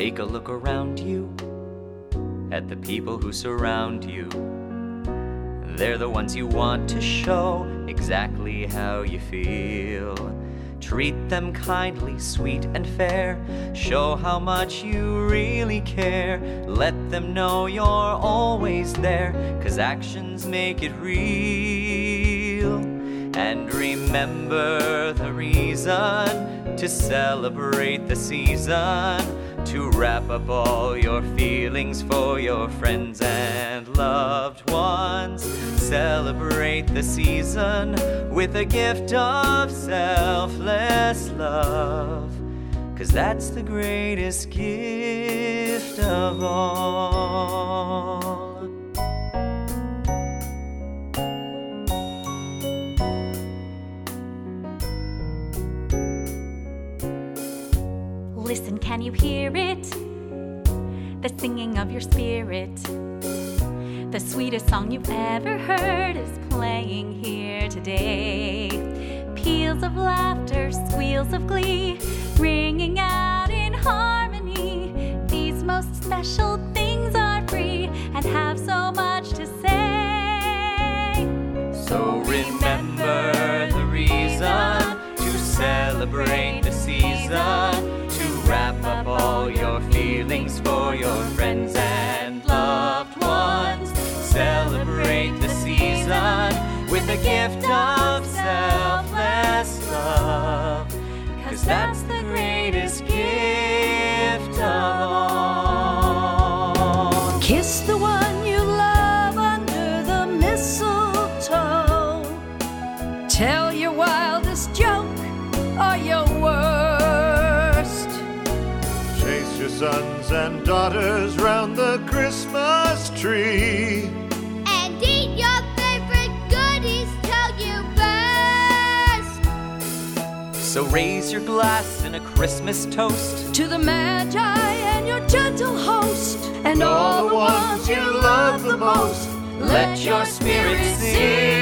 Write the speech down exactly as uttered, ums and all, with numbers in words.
Take a look around you at the people who surround you. They're the ones you want to show exactly how you feel. Treat them kindly, sweet and fair. Show how much you really care. Let them know you're always there, 'cause actions make it real. And remember the reason to celebrate the season, to wrap up all your feelings for your friends and loved ones. Celebrate the season with a gift of selfless love, 'cause that's the greatest gift of all. Listen, can you hear it? The singing of your spirit. The sweetest song you've ever heard is playing here today. Peals of laughter, squeals of glee, ringing out in harmony. These most special things are free and have so much to say. So remember the reason to celebrate the season, to wrap up all your feelings for your friends and loved ones. Celebrate the season with a gift of selfless love, 'cause that's the greatest gift of all. Kiss the one you love under the mistletoe. Tell your wildest joke or your worst. Chase your sons and daughters round the Christmas tree. And eat your favorite goodies till you burst. So raise your glass in a Christmas toast To the Magi and your gentle host, and All the ones you love the most, let your spirit sing.